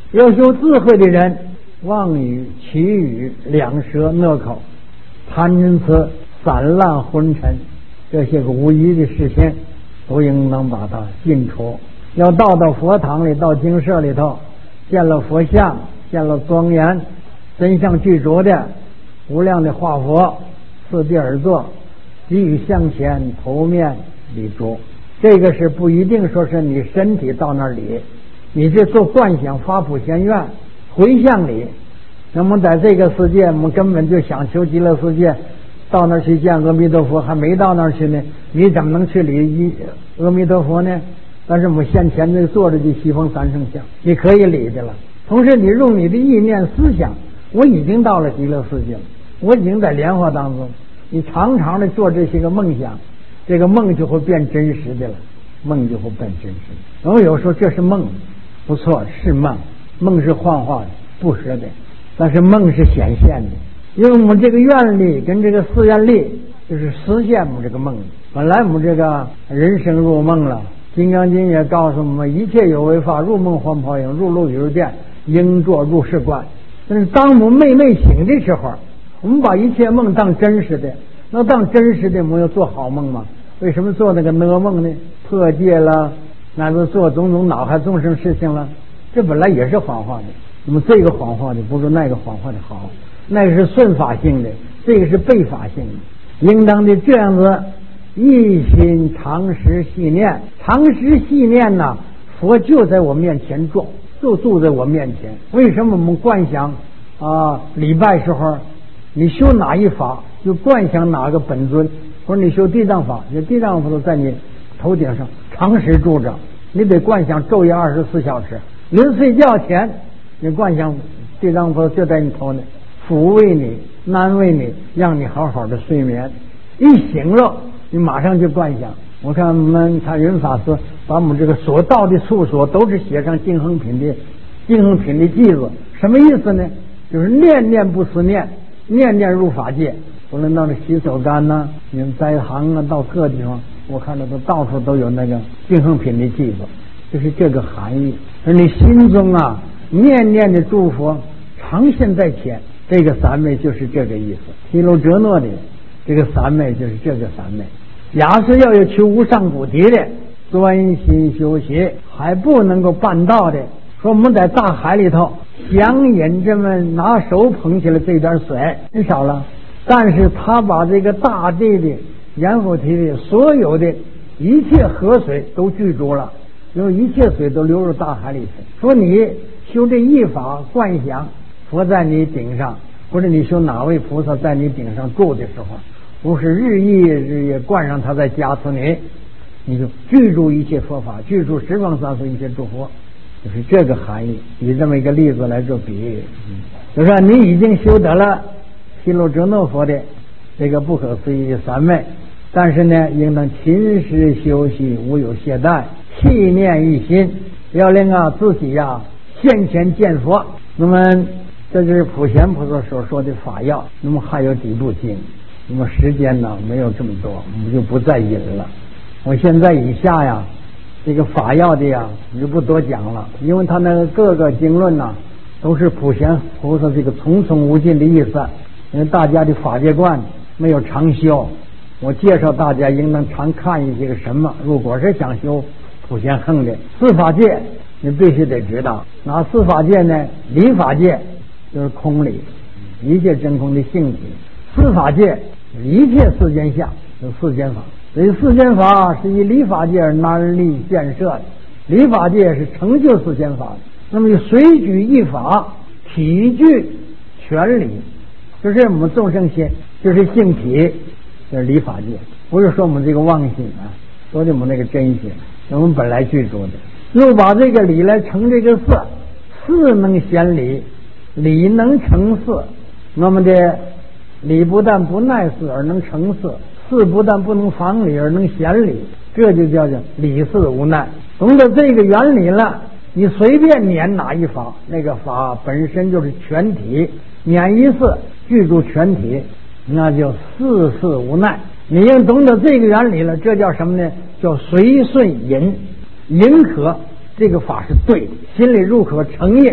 要修智慧的人，妄语、绮语、两舌、恶口、贪嗔痴、散乱昏沉，这些个无疑的事情都应当把它尽除。要到佛堂里，到经舍里头，见了佛像，见了庄严真相具足的无量的化佛，四地而坐，给予向前，头面礼足。这个是不一定说是你身体到那里，你这做观想发普贤愿回向礼。那么在这个世界，我们根本就想求极乐世界，到那儿去见阿弥陀佛，还没到那儿去呢，你怎么能去礼阿弥陀佛呢？但是我们现前这坐着的西方三圣像，你可以礼的了。同时你用你的意念思想，我已经到了极乐世界了，我已经在莲花当中，你常常的做这些个梦想，这个梦就会变真实的了，梦就会变真实的。然后有时候这是梦，不错，是梦，梦是幻化的，不实的，但是梦是显现的，因为我们这个愿力跟这个誓愿力就是实现我们这个梦。本来我们这个人生入梦了，金刚经也告诉我们，一切有为法，入梦幻泡影，入路有电，应作入世观。但是当我们昧醒的时候，我们把一切梦当真实的，那当真实的我们要做好梦吗？为什么做那个噩梦呢？破戒了，那就做种种恼害众生事情了，这本来也是谎话的。那么这个谎话的不如那个谎话的好，那个是顺法性的，这个是背法性的。应当的这样子一心常时细念，常时细念呢，佛就在我面前住，就住在我面前。为什么我们观想礼拜时候，你修哪一法就观想哪个本尊，或者你修地藏法，你地藏佛都在你头顶上常时住着，你得观想昼夜24小时。临睡觉前，你观想地藏佛就在你头呢，抚慰你，安慰你，让你好好的睡眠。一醒了，你马上就观想。我看我们禅云法师把我们这个所到的处所都是写上净恒品的句子，什么意思呢？就是念念不思念，念念入法界。无论到了洗手间呐，你们在行啊，到各地方，我看到都到处都有那个净恒品的句子，就是这个含义。而你心中啊，念念的祝福常现在前，这个三昧就是这个意思。毗卢遮那的这个三昧就是这个三昧。假设要有求无上菩提的专心修习还不能够办到的，说我们在大海里头想引这么拿手捧起来这点水很少了，但是他把这个大地的阎浮提的所有的一切河水都具足了，因为一切水都流入大海里去。说你修这一法观想佛在你顶上，或者你修哪位菩萨在你顶上住的时候，不是日夜观上他在加持你，你就具足一切佛法，具足十方三世一切诸佛，就是这个含义。以这么一个例子来做比喻，就说你已经修得了毗卢遮那佛的这个不可思议的三昧，但是呢，应当勤时修习，无有懈怠，气念一心，要令自己现前见佛。那么这就是普贤菩萨所说的法要。那么还有几部经，那么时间呢没有这么多，我们就不再引了。我现在以下这个法要的我就不多讲了，因为他那个各个经论都是普贤菩萨这个重重无尽的意思。因为大家的法界观没有常修，我介绍大家应当常看一些个什么。如果是想修普贤行的四法界，你必须得知道哪四法界呢？理法界就是空理，一切真空的性体；四法界一切世间相，就是世间法。所以世间法是以理法界而难立建设的，理法界是成就世间法的。那么随举一法，体具全理，就是我们众生心，就是性体，就是理法界。不是说我们这个妄心说的我们那个真心，我们本来具足的。又把这个理来成这个事，事能显理，理能成事。那么的理不但不耐事而能成事，事不但不能防理而能显理，这就叫做理事无奈。懂得这个原理了，你随便念哪一法，那个法本身就是全体，念一次具足全体，那就事事无奈。你要懂得这个原理了，这叫什么呢？叫随顺引，引可这个法是对的，心里入可承认，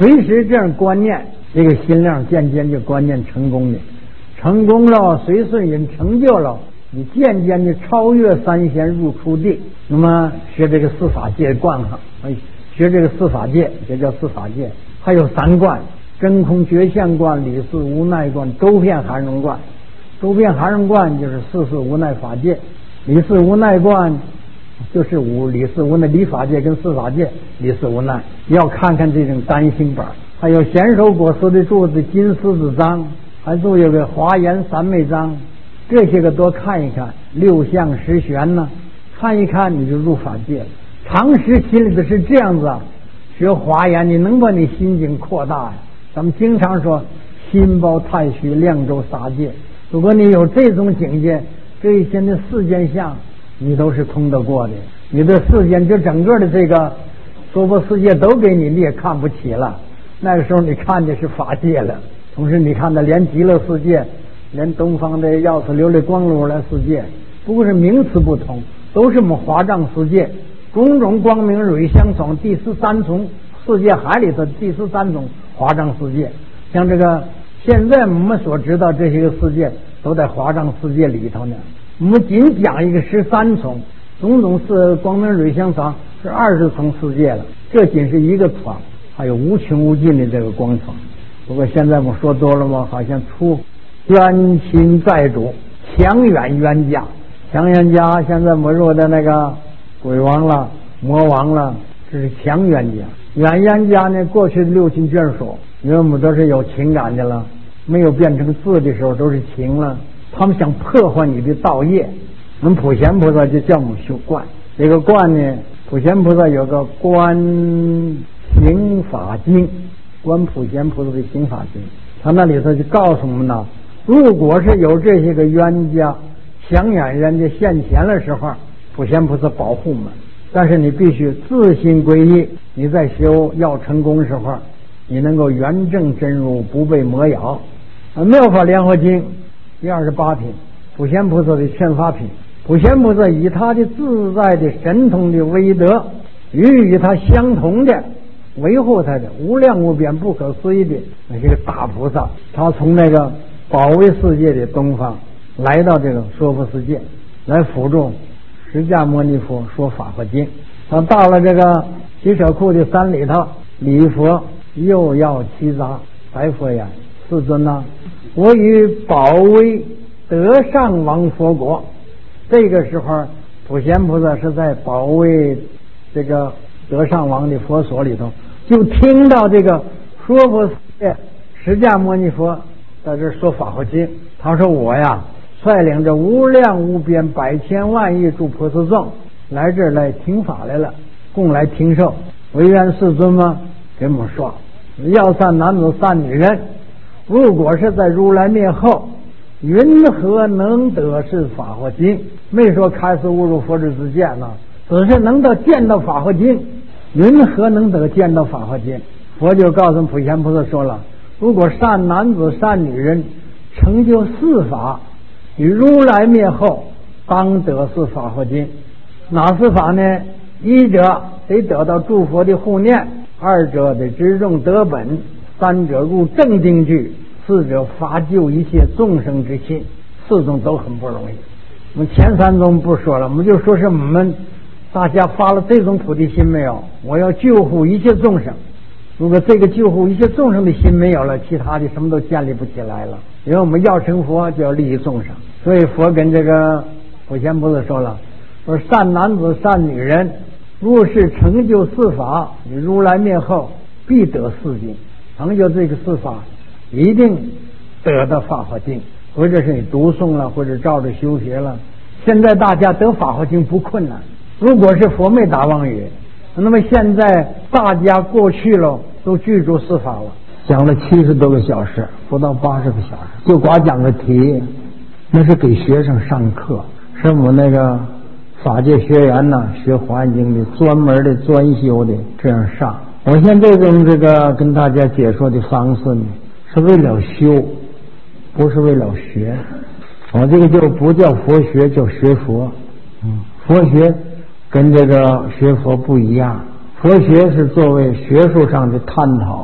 随时这样观念，这个心量渐渐就观念成功的，成功了，随顺人成就了，你渐渐的超越三贤入初地。那么学这个四法界观哈，学这个四法界，这叫四法界。还有三观：真空觉相观、理事无奈观、周遍含容观。周遍含容观就是四事无奈法界，理事无奈观就是理事无奈，理法界跟四法界理事无奈。要看看这种单行本。还有贤首果师的注子金狮子章，还都有个华严三昧章，这些个多看一看。六相十玄呢，看一看你就入法界了。常识心里的是这样子啊，学华严你能把你心境扩大呀。咱们经常说心包太虚，量周撒界。如果你有这种境界，这一些的世间相你都是通得过的。你的世间就整个的这个娑婆世界都给你也看不起了，那个时候你看的是法界了。同时你看的连极乐世界，连东方的药师琉璃光如来世界，不过是名词不同，都是我们华藏世界。种种光明蕊相从，第13重世界海里头第13种华藏世界。像这个现在我们所知道这些个世界都在华藏世界里头呢。我们仅讲一个13重，种种是光明蕊相从是20重世界了，这仅是一个床，还有无穷无尽的这个光床。不过现在我们说多了嘛，好像出冤亲债主，强远冤家，强冤家现在没入的那个鬼王了，魔王了，这是强冤家。远冤家呢，过去的六亲眷属，因为我们都是有情感的了，没有变成字的时候都是情了，他们想破坏你的道业。我们普贤菩萨就叫我们修观，这个观呢，普贤菩萨有个观行法经，观普贤菩萨的行法经，他那里头就告诉我们呢，如果是有这些个冤家强远冤家现前的时候，普贤菩萨保护我们。但是你必须自心归依，你在修要成功的时候，你能够圆正真如，不被魔咬。妙法莲华经第28品，普贤菩萨的劝发品。普贤菩萨以他的自在的神通的威德，与他相同的维护他的无量无边不可思议的那些个大菩萨，他从那个宝威世界的东方来到这个娑婆世界，来辅助释迦牟尼佛说法华经。他到了这个毗舍库的山里头，礼佛又要齐杂，白佛言：世尊啊，我与宝威德上王佛国。这个时候普贤菩萨是在宝威这个德上王的佛所里头，就听到这个娑婆世界释迦牟尼佛在这说法华经。他说：我呀，率领着无量无边百千万亿诸菩萨众来这儿来听法来了，共来听受。唯愿世尊吗？给我们说，要善男子善女人，如果是在如来灭后，云何能得是法华经？没说开示悟入佛之之见呢，只是能得见到法华经。云何能得见到法华经？佛就告诉普贤菩萨说了，如果善男子善女人成就四法，与如来灭后，当得是法华经。哪四法呢？一者得得到诸佛的护念，二者得知众得本，三者入正定句，四者发救一切众生之心。四种都很不容易。我们前三种不说了，我们就说是我们大家发了这种菩提心没有？我要救护一切众生。如果这个救护一切众生的心没有了，其他的什么都建立不起来了。因为我们要成佛就要利益众生，所以佛跟这个普贤菩萨说了，说善男子善女人，若是成就四法，你如来灭后必得四经。成就这个四法，一定得到法华经，或者是你读诵了，或者照着修学了。现在大家得法华经不困难，如果是佛没打妄语，那么现在大家过去了都具足四法了，讲了70多个小时，不到80个小时，就光讲个题，那是给学生上课，是我们那个法界学员呢，学华严经的专门的专修的这样上。我现在用这个跟大家解说的方式呢，是为了修，不是为了学。我这个就不叫佛学，叫学佛。佛学跟这个学佛不一样，佛学是作为学术上的探讨，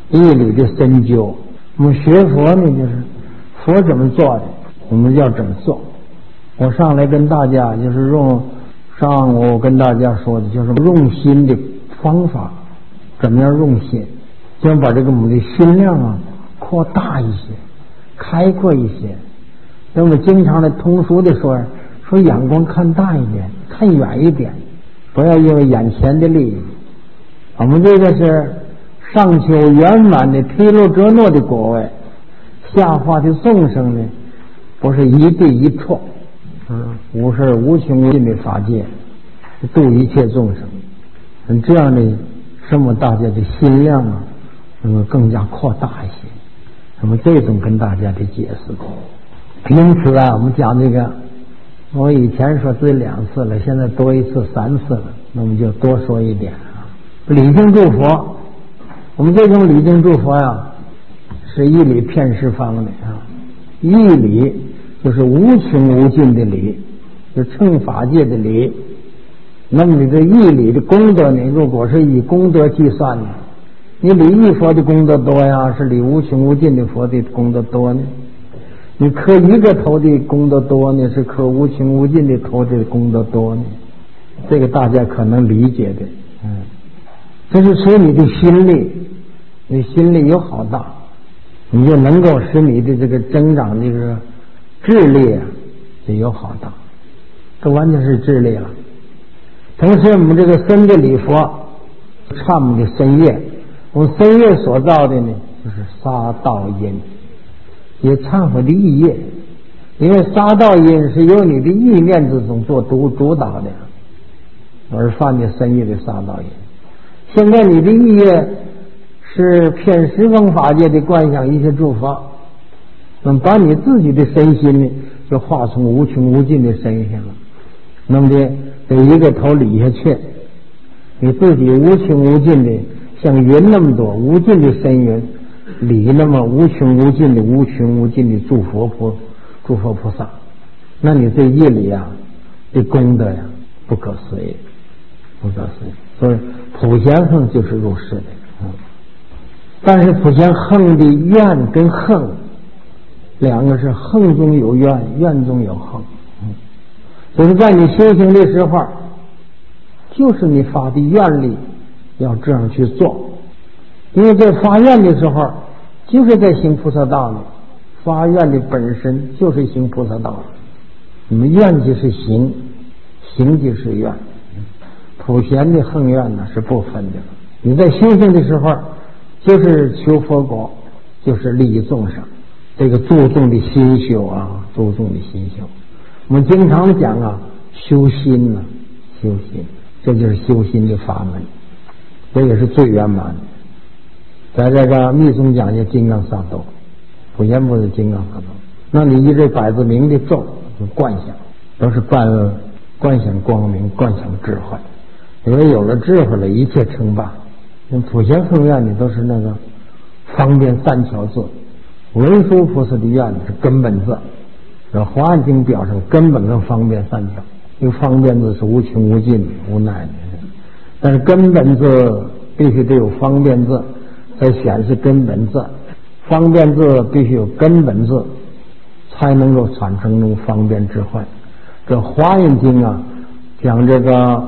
义理的深究。我们学佛呢，就是佛怎么做的，我们要怎么做。我上来跟大家就是上午跟大家说的就是用心的方法，怎么样用心，就要把这个我们的心量啊扩大一些，开阔一些。那么经常的通俗的说眼光看大一点，看远一点，不要因为眼前的利益。我们这个是上求圆满的毗卢遮那的果位，下化的众生呢，不是一地一处，无是无穷无尽的法界，度一切众生。这样的使我大家的心量啊，能够更加扩大一些。那么这种跟大家的解释。因此啊，我们讲这个，我以前说这2次了，现在多一次3次了，那么就多说一点啊。礼敬诸佛，我们这种礼敬诸佛呀，是义理遍十方的啊。义理就是无穷无尽的理，就乘法界的理。那么你这义理的功德呢，如果是以功德计算呢，你礼一佛的功德多呀，是礼无穷无尽的佛的功德多呢？你磕一个头的功德多呢，是磕无穷无尽的头的功德多呢？这个大家可能理解的。这是随你的心力，你心力有好大，你就能够使你的这个增长的这个智力啊，就有好大。这完全是智力了。同时我们这个身的礼佛，忏我们的身业，我们身业所造的呢，就是杀盗淫，也忏悔的意业。因为杀盗淫是由你的意念之中做主导的，而犯的身业的杀盗淫。现在你的意业是遍十方法界的观想一切诸佛，那么把你自己的身心呢，就化成无穷无尽的身心了。那么的这一个头理下去，你自己无穷无尽的像云那么多无尽的身云，理那么无穷无尽的诸佛菩萨，那你这业力啊，这功德呀，不可思议。所以普贤行就是入世的。但是普贤行的愿跟行两个是行中有愿，愿中有行。就是在你修行的时候，就是你发的愿力要这样去做。因为在发愿的时候，就是在行菩萨道呢。发愿的本身就是行菩萨道。你们愿就是行，行就是愿。普贤的行愿呢是不分的。你在修行的时候，就是求佛果，就是利益众生。这个注重的心修啊，注重的心修。我们经常讲啊，修心呢，修心，这就是修心的法门，这也是最圆满的。在这个密宗讲叫金刚萨埵，普贤部的金刚萨埵。那你一这百字明的咒，观想，都是观想光明，观想智慧。因为有了智慧了，一切称霸。那普贤行愿呢，都是那个方便善巧字。文殊菩萨的愿是根本字。这华严经表示根本跟方便善巧，因为方便字是无穷无尽的无奈的，但是根本字必须得有方便字才显示根本字，方便字必须有根本字才能够产生那种方便智慧。这华严经啊讲这个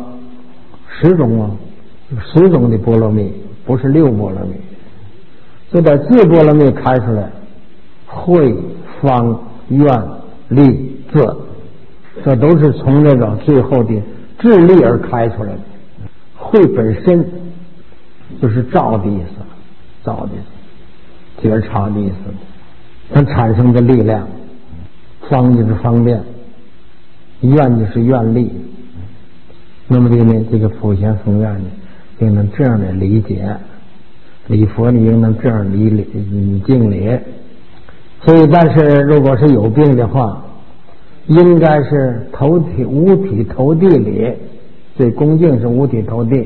10种的波罗蜜，不是6波罗蜜，就把4波罗蜜开出来，慧方愿力智，这都是从这个最后的智力而开出来的。慧本身就是照的意思，觉察的意思，它产生的力量。方就是方便，愿就是愿力。那么这个普贤行愿呢，应当这样的理解，礼佛你应当这样敬礼。所以但是如果是有病的话，应该是五体投地礼，最恭敬是五体投地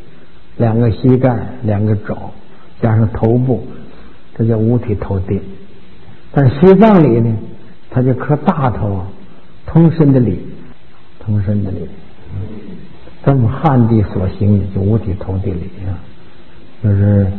，2个膝盖2个肘加上头部，这叫五体投地。但西藏礼呢，它就磕大头啊，通身的礼。咱们汉地所行的就五体投地礼啊，就是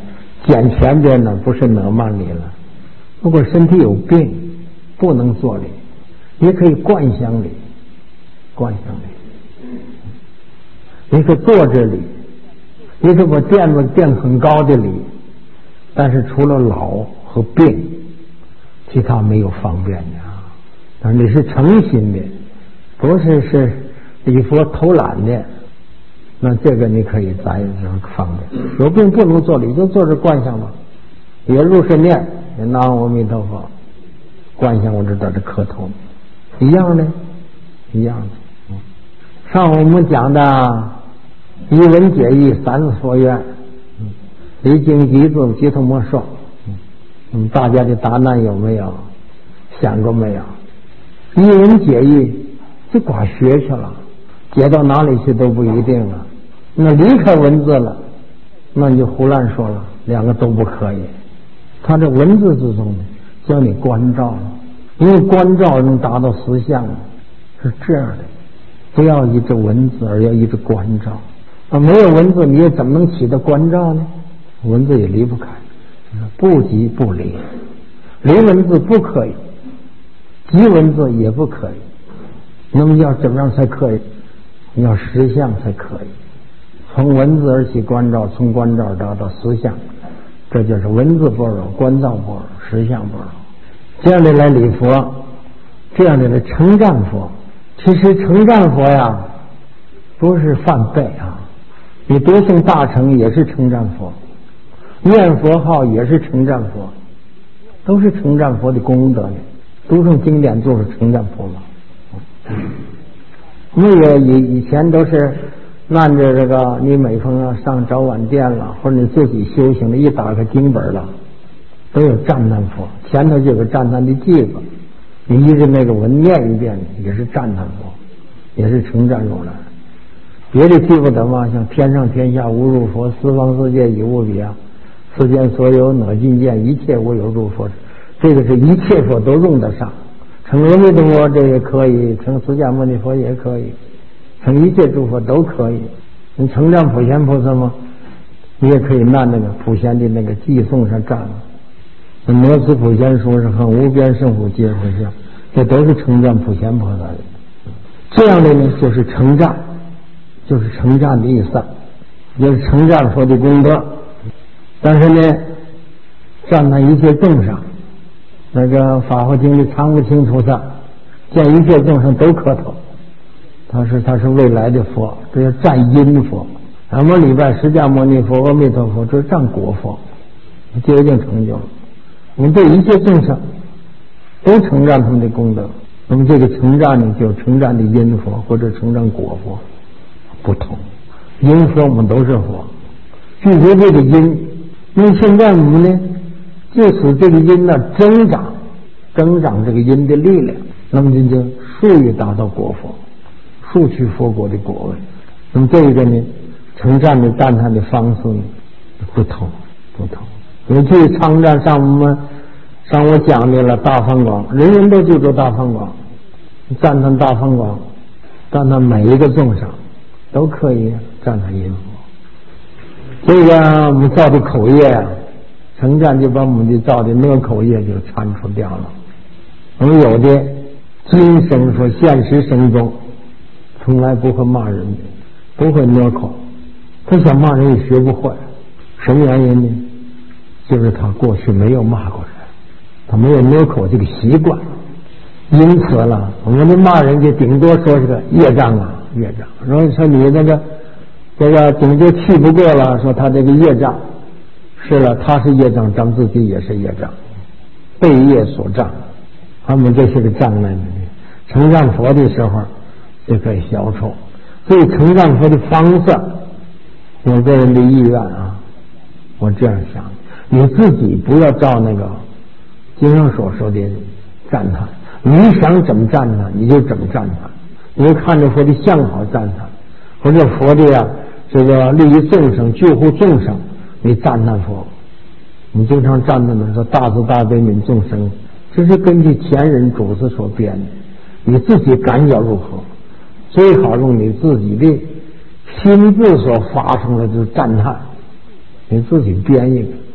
捡钱的呢不是哪慢礼了。如果身体有病不能做礼，也可以观想礼，观想礼，也可以坐着礼，也可以把垫子垫很高的礼，但是除了老和病，其他没有方便的啊。但是你是诚心的，不是礼佛偷懒的，那这个你可以咱也是方便。有病不能做礼，就坐着观想吧，也入神念，也南无阿弥陀佛，观想我这在这磕头，一样的，一样的。上午我们讲的一文解义三字佛愿，离经集字解脱莫说，大家的答案有没有想过没有？一文解义就光学去了，解到哪里去都不一定了。那离开文字了，那你就胡乱说了，两个都不可以。他这文字之中呢，教你关照，因为关照能达到实相，是这样的。不要依着文字，而要依着关照。没有文字，你又怎么能起到关照呢？文字也离不开，不即不离，离文字不可以，即文字也不可以。那么要怎么样才可以？要实相才可以。从文字而起关照，从关照达到实相，这就是文字般若，关照般若，实相般若。这样的来礼佛，这样的来称赞佛。其实称赞佛呀，不是犯背啊。你读诵大乘也是称赞佛，念佛号也是称赞佛，都是称赞佛的功德的。读诵经典就是称赞佛嘛。那个以前都是按着这个，你每逢上早晚殿了，或者你自己修行的，一打开经本了，都有赞叹佛，前头就有个赞叹的句子，你依着那个文念一遍，也是赞叹佛，也是称赞如来。别的记不得吗？像天上天下无如佛，四方世界已无比啊，世间所有哪尽见，一切无有如佛。这个是一切佛都用得上，称阿弥陀佛这也可以，称释迦牟尼佛也可以，称一切诸佛都可以。你称赞普贤菩萨吗？你也可以拿那个普贤的那个偈颂上赞。摩斯普贤说是很无边胜福皆回向，这都是称赞普贤菩萨的。这样的呢，就是称赞，就是称赞的意思，也是称赞佛的功德。但是呢，赞叹一切众生，那个法华经的常无情菩萨见一切众生都磕头，他是未来的佛，这叫赞因佛。咱们礼拜释迦牟尼佛、阿弥陀佛，这是赞果佛，就一定成就了。我们对一切众生都称赞他们的功德，那么这个称赞呢，就称赞的因佛或者称赞果佛不同。因佛我们都是佛，具足这个因，因为现在我们呢，就使这个因呢增长这个因的力量，那么就速于达到果佛，速去佛国的果位。那么这个呢，称赞的赞叹的方式呢不同。尤其称赞上我讲的了大放光，人人都记住大放光，赞叹大放光，赞叹每一个众生都可以赞叹因佛。这个我们造的口业啊，称赞就把我们的造的恶口业就铲除掉了。我们有的今生说现实生中从来不会骂人的，不会恶口，他想骂人也学不会。什么原因呢？就是他过去没有骂过人，他没有恶口这个习惯，因此了，我们的骂人就顶多说是个业障啊，业障。然后说你这个顶多气不过了，说他这个业障，是了，他是业障，咱自己也是业障，被业所障，他们这是个障碍。称赞佛的时候就可以消除。所以称赞佛的方式，有个人的意愿啊，我这样想，你自己不要照那个经上所说的赞叹，你想怎么赞叹你就怎么赞叹，你就看着佛的相好赞叹，或者佛的呀这个利益众生救护众生，你赞叹佛。我们经常赞叹的说大慈大悲悯众生，这是根据前人祖师所编的，你自己感觉如何，最好用你自己的心智所发生的就是赞叹，你自己编一个，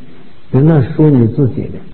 那属你自己的。